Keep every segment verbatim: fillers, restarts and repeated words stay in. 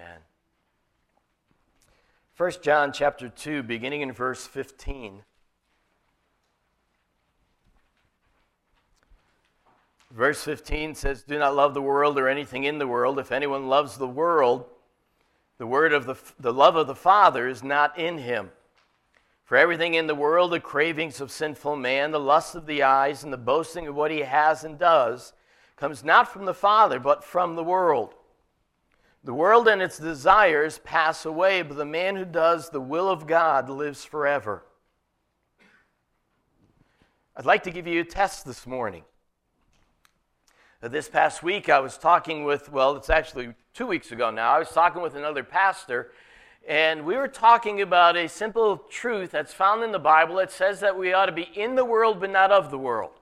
Amen. First John chapter two, beginning in verse fifteen. Verse fifteen says, "Do not love the world or anything in the world. If anyone loves the world, the word of the, the love of the Father is not in him. For everything in the world, the cravings of sinful man, the lust of the eyes, and the boasting of what he has and does, comes not from the Father, but from the world. The world and its desires pass away, but the man who does the will of God lives forever." I'd like to give you a test this morning. This past week, I was talking with, well, it's actually two weeks ago now, I was talking with another pastor, and we were talking about a simple truth that's found in the Bible that says that we ought to be in the world but not of the world.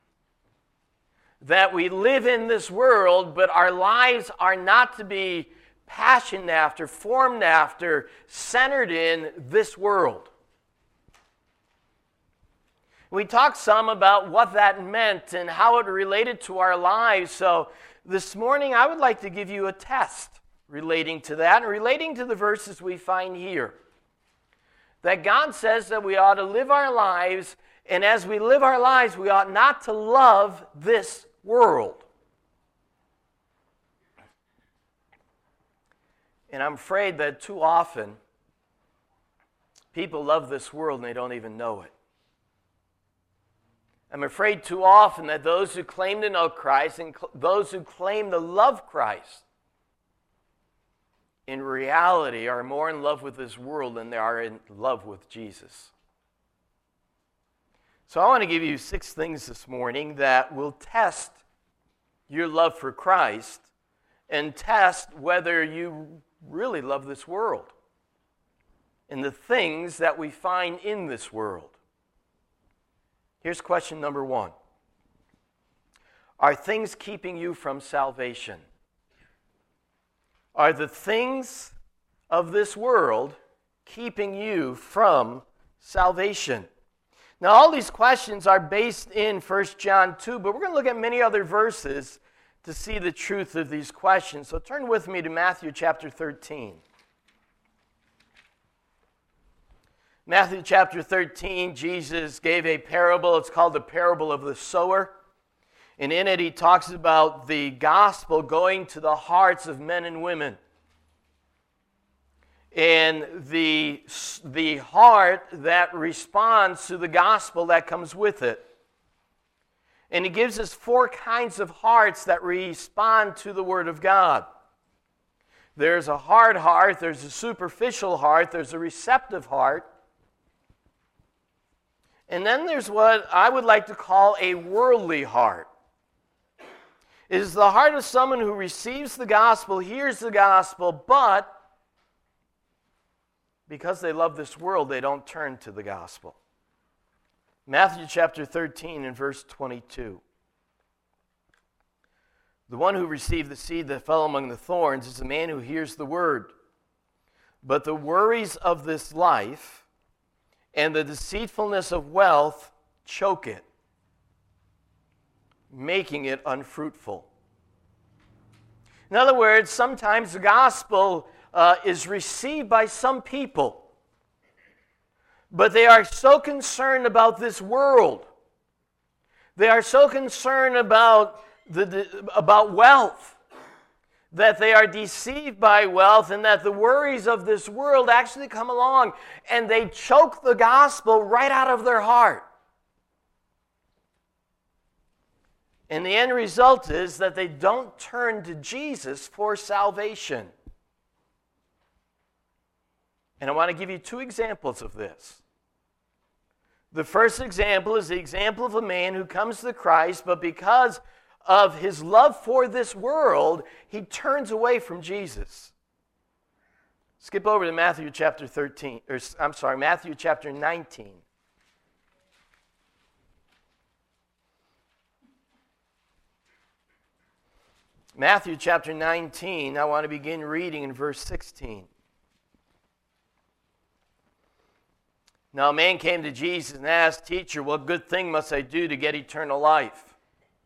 That we live in this world, but our lives are not to be passioned after, formed after, centered in this world. We talked some about what that meant and how it related to our lives. So this morning I would like to give you a test relating to that and relating to the verses we find here. That God says that we ought to live our lives, and as we live our lives, we ought not to love this world. And I'm afraid that too often people love this world and they don't even know it. I'm afraid too often that those who claim to know Christ and cl- those who claim to love Christ in reality are more in love with this world than they are in love with Jesus. So I want to give you six things this morning that will test your love for Christ and test whether you really love this world and the things that we find in this world. Here's question number one. Are things keeping you from salvation? Are the things of this world keeping you from salvation? Now, all these questions are based in First John two, but we're going to look at many other verses to see the truth of these questions. So turn with me to Matthew chapter thirteen. Matthew chapter thirteen, Jesus gave a parable. It's called the parable of the sower. And in it, he talks about the gospel going to the hearts of men and women. And the, the heart that responds to the gospel that comes with it. And he gives us four kinds of hearts that respond to the Word of God. There's a hard heart, there's a superficial heart, there's a receptive heart. And then there's what I would like to call a worldly heart. It is the heart of someone who receives the gospel, hears the gospel, but because they love this world, they don't turn to the gospel. Matthew chapter thirteen and verse twenty-two. The one who received the seed that fell among the thorns is the man who hears the word. But the worries of this life and the deceitfulness of wealth choke it, making it unfruitful. In other words, sometimes the gospel uh, is received by some people, but they are so concerned about this world. They are so concerned about the, the about wealth that they are deceived by wealth, and that the worries of this world actually come along and they choke the gospel right out of their heart. And the end result is that they don't turn to Jesus for salvation. And I want to give you two examples of this. The first example is the example of a man who comes to Christ, but because of his love for this world, he turns away from Jesus. Skip over to Matthew chapter thirteen, or I'm sorry, Matthew chapter nineteen. Matthew chapter nineteen, I want to begin reading in verse sixteen. Now a man came to Jesus and asked, "Teacher, what good thing must I do to get eternal life?"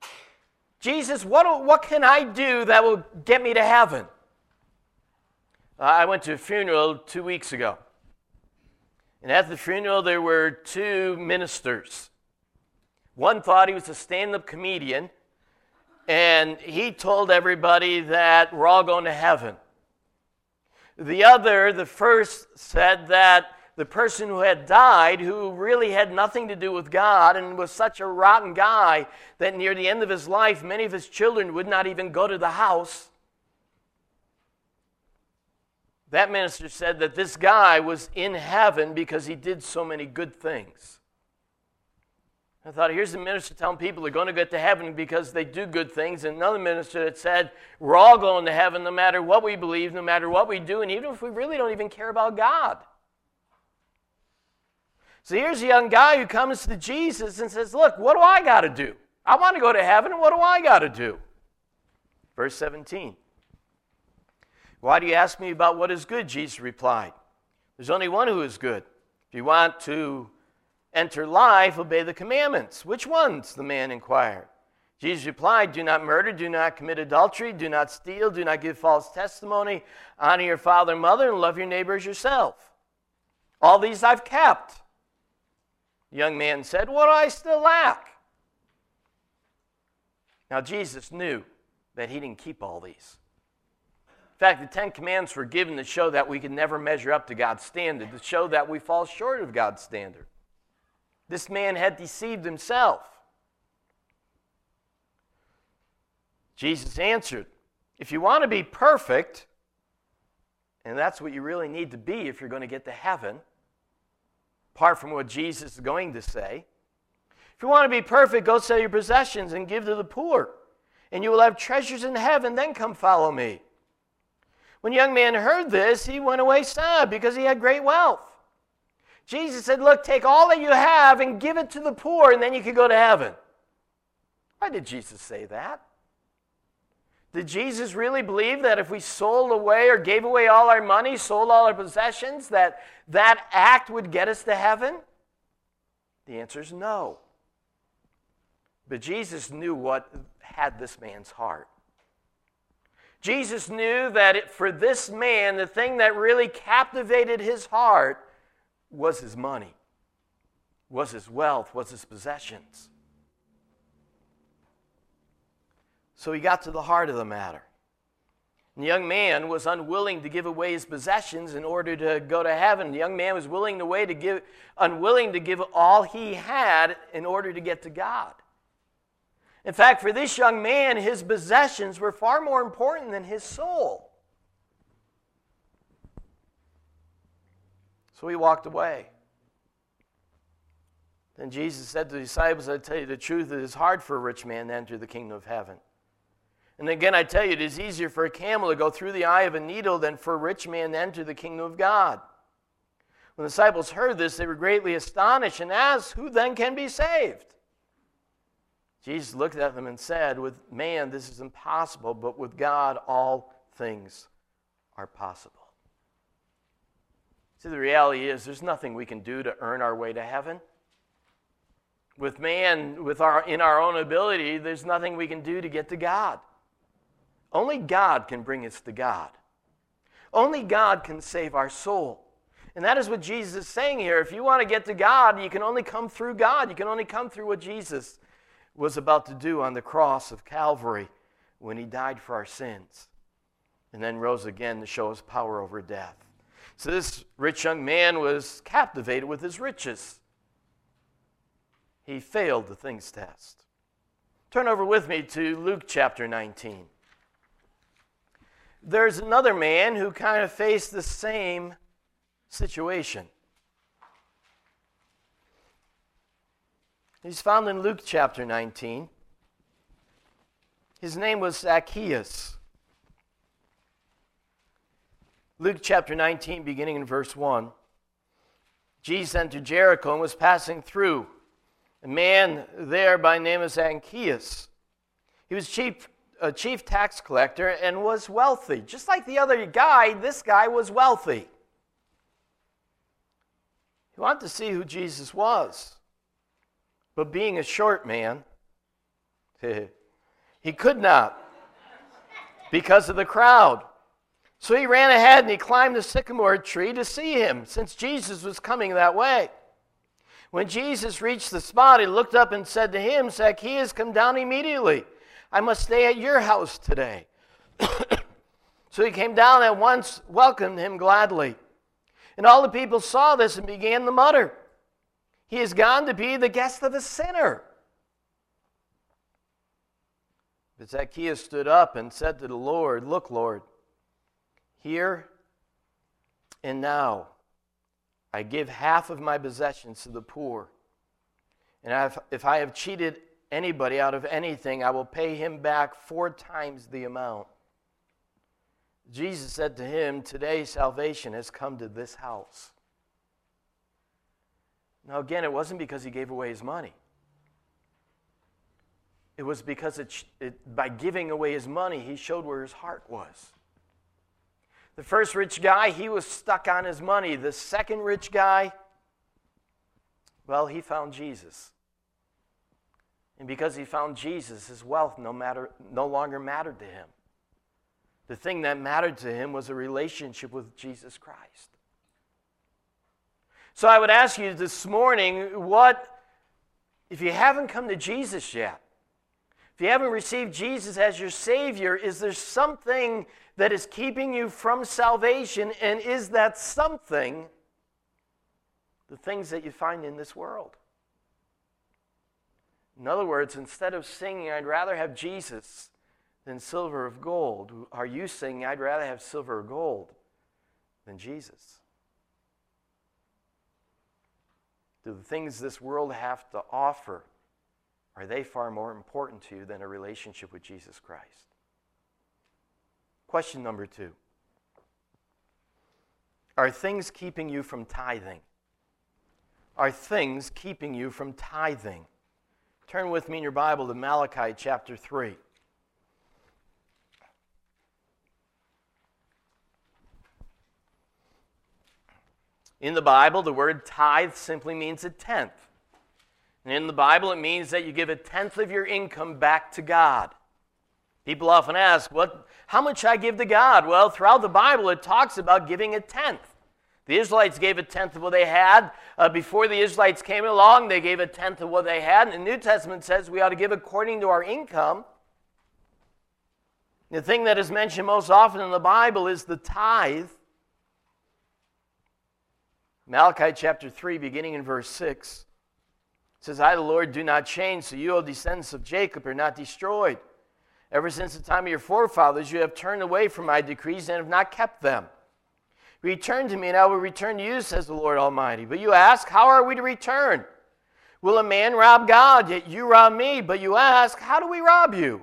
Jesus, what, what can I do that will get me to heaven? Uh, I went to a funeral two weeks ago. And at the funeral, there were two ministers. One thought he was a stand-up comedian, and he told everybody that we're all going to heaven. The other, the first, said that the person who had died, who really had nothing to do with God and was such a rotten guy that near the end of his life, many of his children would not even go to the house. That minister said that this guy was in heaven because he did so many good things. I thought, here's the minister telling people they're going to get to heaven because they do good things. And another minister that said, we're all going to heaven no matter what we believe, no matter what we do, and even if we really don't even care about God. So here's a young guy who comes to Jesus and says, look, what do I got to do? I want to go to heaven, and what do I got to do? Verse seventeen. Why do you ask me about what is good? Jesus replied. There's only one who is good. If you want to enter life, obey the commandments. Which ones? The man inquired. Jesus replied, do not murder, do not commit adultery, do not steal, do not give false testimony, honor your father and mother, and love your neighbor as yourself. All these I've kept. The young man said, what do I still lack? Now Jesus knew that he didn't keep all these. In fact, the Ten Commandments were given to show that we can never measure up to God's standard, to show that we fall short of God's standard. This man had deceived himself. Jesus answered, if you want to be perfect, and that's what you really need to be if you're going to get to heaven, apart from what Jesus is going to say, if you want to be perfect, go sell your possessions and give to the poor, and you will have treasures in heaven, then come follow me. When the young man heard this, he went away sad because he had great wealth. Jesus said, look, take all that you have and give it to the poor, and then you can go to heaven. Why did Jesus say that? Did Jesus really believe that if we sold away or gave away all our money, sold all our possessions, that that act would get us to heaven? The answer is no. But Jesus knew what had this man's heart. Jesus knew that it, for this man, the thing that really captivated his heart was his money, was his wealth, was his possessions. So he got to the heart of the matter. And the young man was unwilling to give away his possessions in order to go to heaven. The young man was willing to way to give, unwilling to give all he had in order to get to God. In fact, for this young man, his possessions were far more important than his soul. So he walked away. Then Jesus said to the disciples, I tell you the truth, it is hard for a rich man to enter the kingdom of heaven. And again, I tell you, it is easier for a camel to go through the eye of a needle than for a rich man to enter the kingdom of God. When the disciples heard this, they were greatly astonished and asked, who then can be saved? Jesus looked at them and said, with man this is impossible, but with God all things are possible. See, the reality is there's nothing we can do to earn our way to heaven. With man, with our in our own ability, there's nothing we can do to get to God. Only God can bring us to God. Only God can save our soul. And that is what Jesus is saying here. If you want to get to God, you can only come through God. You can only come through what Jesus was about to do on the cross of Calvary when he died for our sins and then rose again to show his power over death. So this rich young man was captivated with his riches. He failed the things test. Turn over with me to Luke chapter nineteen. There's another man who kind of faced the same situation. He's found in Luke chapter nineteen. His name was Zacchaeus. Luke chapter nineteen, beginning in verse one. Jesus entered Jericho and was passing through. A man there by name of Zacchaeus. He was chief, a chief tax collector and was wealthy. Just like the other guy, this guy was wealthy. He wanted to see who Jesus was. But being a short man, he could not because of the crowd. So he ran ahead and he climbed the sycamore tree to see him, since Jesus was coming that way. When Jesus reached the spot, he looked up and said to him, Zacchaeus, come down immediately. I must stay at your house today. So he came down and at once welcomed him gladly. And all the people saw this and began to mutter, he has gone to be the guest of a sinner. But Zacchaeus stood up and said to the Lord, look, Lord, here and now I give half of my possessions to the poor. And if I have cheated anybody out of anything, I will pay him back four times the amount. Jesus said to him, today salvation has come to this house. Now again, it wasn't because he gave away his money. It was because it, it, by giving away his money, he showed where his heart was. The first rich guy, he was stuck on his money. The second rich guy, well, he found Jesus. And because he found Jesus, his wealth no, matter, no longer mattered to him. The thing that mattered to him was a relationship with Jesus Christ. So I would ask you this morning, what, if you haven't come to Jesus yet, if you haven't received Jesus as your Savior, is there something that is keeping you from salvation? And is that something the things that you find in this world? In other words, instead of singing, I'd rather have Jesus than silver or gold, are you singing, I'd rather have silver or gold than Jesus? Do the things this world have to offer, are they far more important to you than a relationship with Jesus Christ? Question number two. Are things keeping you from tithing? Are things keeping you from tithing? Turn with me in your Bible to Malachi chapter three. In the Bible, the word tithe simply means a tenth. And in the Bible, it means that you give a tenth of your income back to God. People often ask, "What? How much I give to God?" Well, throughout the Bible, it talks about giving a tenth. The Israelites gave a tenth of what they had. Uh, before the Israelites came along, they gave a tenth of what they had. And the New Testament says we ought to give according to our income. The thing that is mentioned most often in the Bible is the tithe. Malachi chapter three, beginning in verse six, says, I, the Lord, do not change, so you, O descendants of Jacob, are not destroyed. Ever since the time of your forefathers, you have turned away from my decrees and have not kept them. Return to me, and I will return to you, says the Lord Almighty. But you ask, how are we to return? Will a man rob God? Yet you rob me. But you ask, how do we rob you?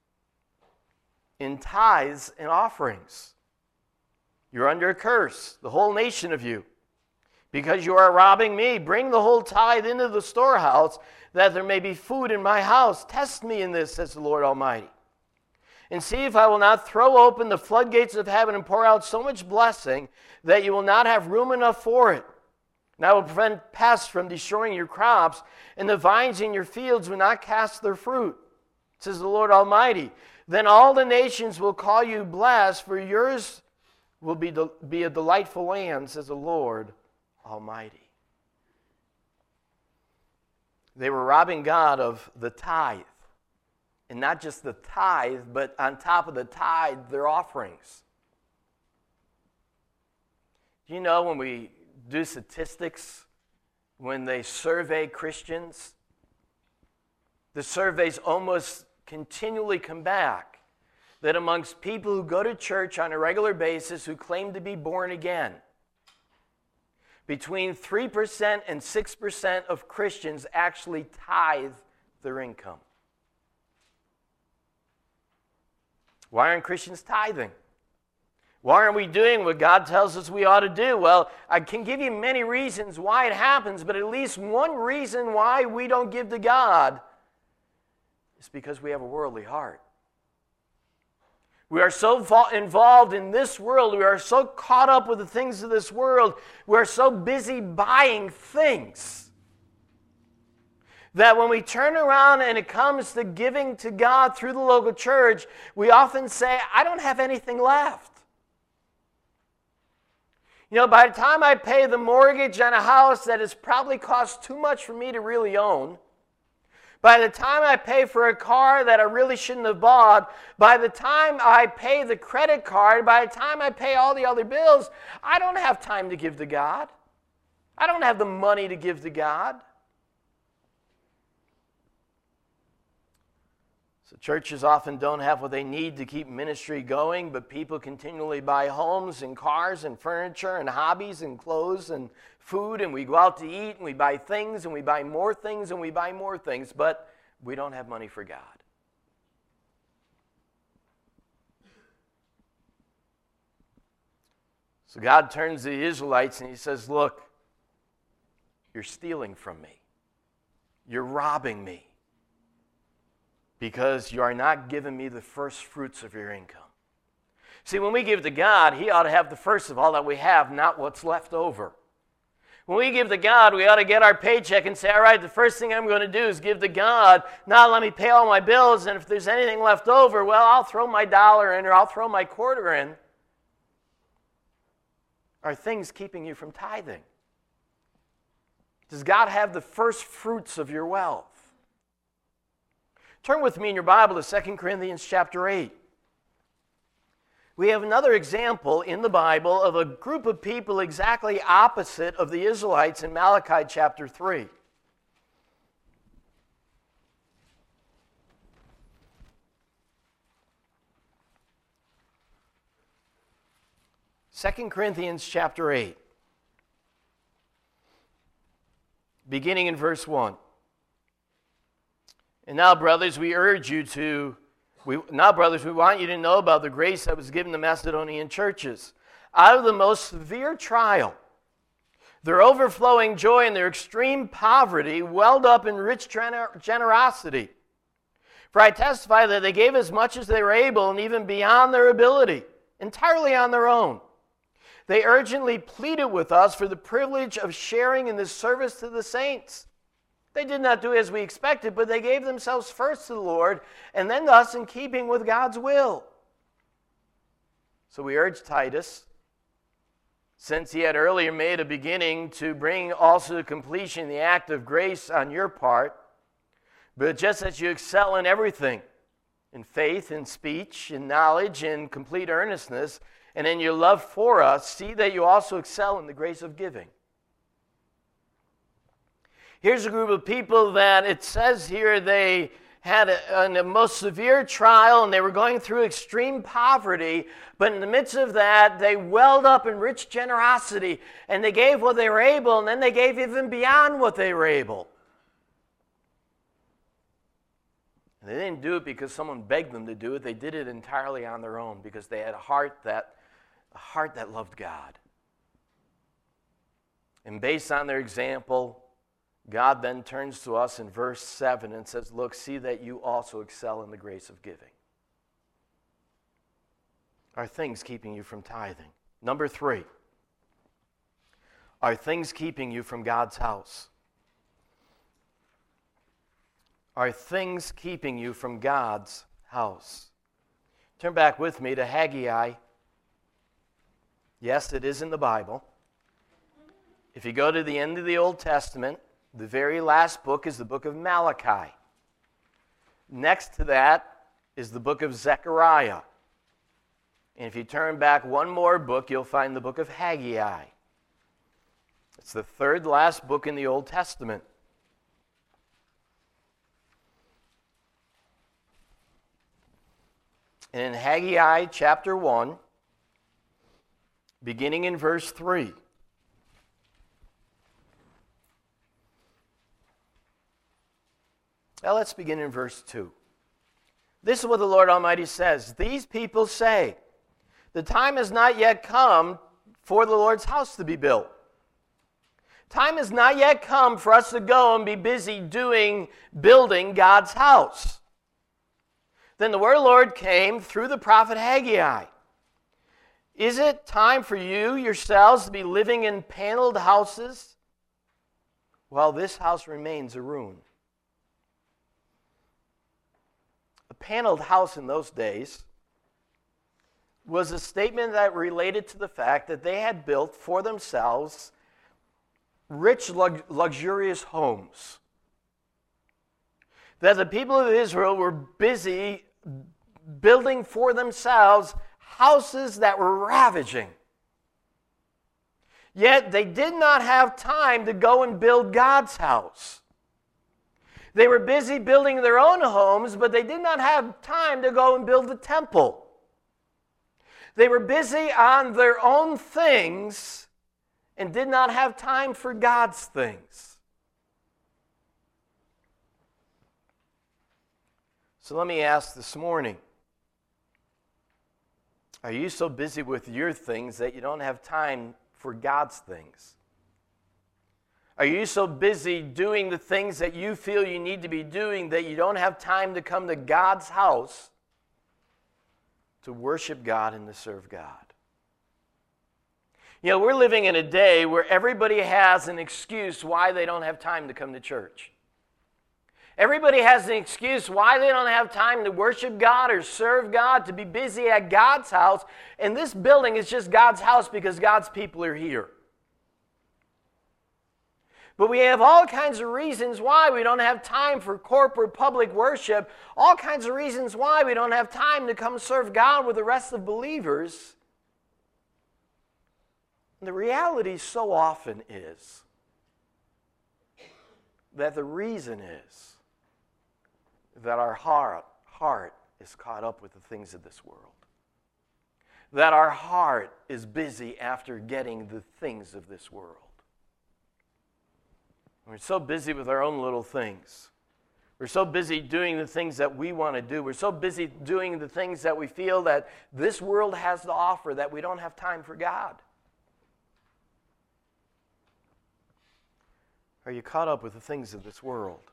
In tithes and offerings. You're under a curse, the whole nation of you. Because you are robbing me, bring the whole tithe into the storehouse, that there may be food in my house. Test me in this, says the Lord Almighty. And see if I will not throw open the floodgates of heaven and pour out so much blessing that you will not have room enough for it. And I will prevent pests from destroying your crops, and the vines in your fields will not cast their fruit, says the Lord Almighty. Then all the nations will call you blessed, for yours will be, de- be a delightful land, says the Lord Almighty. They were robbing God of the tithe. And not just the tithe, but on top of the tithe, their offerings. Do you know when we do statistics, when they survey Christians, the surveys almost continually come back that amongst people who go to church on a regular basis who claim to be born again, between three percent and six percent of Christians actually tithe their income. Why aren't Christians tithing? Why aren't we doing what God tells us we ought to do? Well, I can give you many reasons why it happens, but at least one reason why we don't give to God is because we have a worldly heart. We are so involved in this world. We are so caught up with the things of this world. We are so busy buying things that when we turn around and it comes to giving to God through the local church, we often say, I don't have anything left. You know, by the time I pay the mortgage on a house that has probably cost too much for me to really own, by the time I pay for a car that I really shouldn't have bought, by the time I pay the credit card, by the time I pay all the other bills, I don't have time to give to God. I don't have the money to give to God. So churches often don't have what they need to keep ministry going, but people continually buy homes and cars and furniture and hobbies and clothes and food, and we go out to eat and we buy things and we buy more things and we buy more things, but we don't have money for God. So God turns to the Israelites and he says, look, you're stealing from me. You're robbing me because you are not giving me the first fruits of your income. See, when we give to God, he ought to have the first of all that we have, not what's left over. When we give to God, we ought to get our paycheck and say, all right, the first thing I'm going to do is give to God. Now let me pay all my bills, and if there's anything left over, well, I'll throw my dollar in or I'll throw my quarter in. Are things keeping you from tithing? Does God have the first fruits of your wealth? Turn with me in your Bible to Second Corinthians chapter eight. We have another example in the Bible of a group of people exactly opposite of the Israelites in Malachi chapter three. Second Corinthians chapter eight, beginning in verse one. And now, brothers, we urge you to, we, now, brothers, we want you to know about the grace that was given to Macedonian churches. Out of the most severe trial, their overflowing joy and their extreme poverty welled up in rich gener- generosity. For I testify that they gave as much as they were able and even beyond their ability, entirely on their own. They urgently pleaded with us for the privilege of sharing in this service to the saints. They did not do as we expected, but they gave themselves first to the Lord and then to us in keeping with God's will. So we urge Titus, since he had earlier made a beginning, to bring also to completion the act of grace on your part, but just as you excel in everything, in faith, in speech, in knowledge, in complete earnestness, and in your love for us, see that you also excel in the grace of giving. Here's a group of people that it says here they had a, a most severe trial and they were going through extreme poverty, but in the midst of that, they welled up in rich generosity and they gave what they were able, and then they gave even beyond what they were able. And they didn't do it because someone begged them to do it. They did it entirely on their own because they had a heart that, a heart that loved God. And based on their example, God then turns to us in verse seven and says, look, see that you also excel in the grace of giving. Are things keeping you from tithing? Number three, are things keeping you from God's house? Are things keeping you from God's house? Turn back with me to Haggai. Yes, it is in the Bible. If you go to the end of the Old Testament, the very last book is the book of Malachi. Next to that is the book of Zechariah. And if you turn back one more book, you'll find the book of Haggai. It's the third last book in the Old Testament. And in Haggai chapter one, beginning in verse three, now let's begin in verse two. This is what the Lord Almighty says. These people say, the time has not yet come for the Lord's house to be built. Time has not yet come for us to go and be busy doing, building God's house. Then the word of the Lord came through the prophet Haggai. Is it time for you yourselves to be living in paneled houses while this house remains a ruin? A paneled house in those days was a statement that related to the fact that they had built for themselves rich, lux- luxurious homes. That the people of Israel were busy building for themselves houses that were ravaging. Yet they did not have time to go and build God's house. They were busy building their own homes, but they did not have time to go and build the temple. They were busy on their own things and did not have time for God's things. So let me ask this morning, are you so busy with your things that you don't have time for God's things? Are you so busy doing the things that you feel you need to be doing that you don't have time to come to God's house to worship God and to serve God? You know, we're living in a day where everybody has an excuse why they don't have time to come to church. Everybody has an excuse why they don't have time to worship God or serve God, to be busy at God's house. And this building is just God's house because God's people are here. But we have all kinds of reasons why we don't have time for corporate public worship, all kinds of reasons why we don't have time to come serve God with the rest of believers. And the reality so often is that the reason is that our heart, heart is caught up with the things of this world. That our heart is busy after getting the things of this world. We're so busy with our own little things. We're so busy doing the things that we want to do. We're so busy doing the things that we feel that this world has to offer that we don't have time for God. Are you caught up with the things of this world?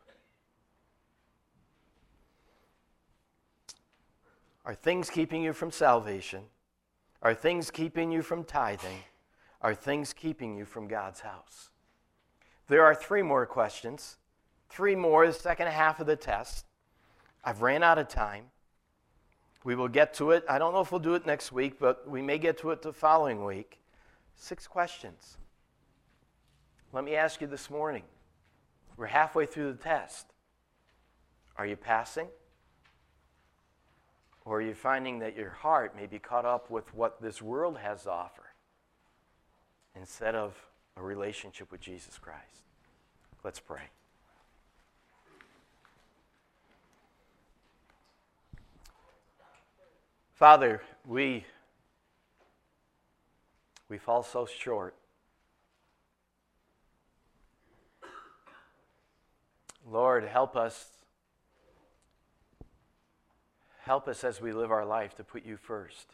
Are things keeping you from salvation? Are things keeping you from tithing? Are things keeping you from God's house? There are three more questions. Three more, the second half of the test. I've ran out of time. We will get to it. I don't know if we'll do it next week, but we may get to it the following week. Six questions. Let me ask you this morning. We're halfway through the test. Are you passing? Or are you finding that your heart may be caught up with what this world has to offer instead of a relationship with Jesus Christ? Let's pray. Father, we, we fall so short. Lord, help us. Help us as we live our life to put you first.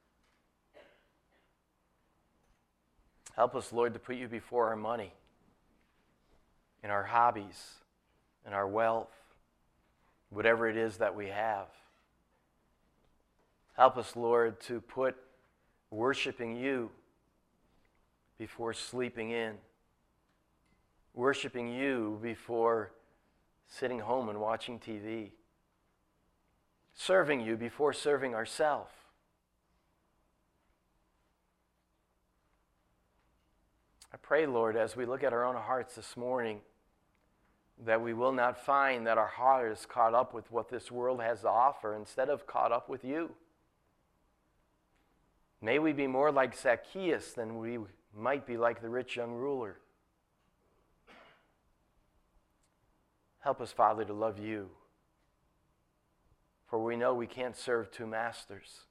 Help us, Lord, to put you before our money, in our hobbies, in our wealth, whatever it is that we have. Help us, Lord, to put worshiping you before sleeping in, worshiping you before sitting home and watching T V, serving you before serving ourselves. I pray, Lord, as we look at our own hearts this morning, that we will not find that our heart is caught up with what this world has to offer instead of caught up with you. May we be more like Zacchaeus than we might be like the rich young ruler. Help us, Father, to love you. For we know we can't serve two masters.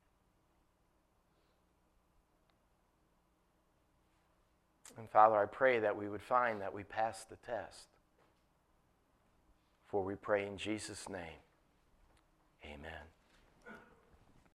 And Father, I pray that we would find that we passed the test. For we pray in Jesus' name. Amen.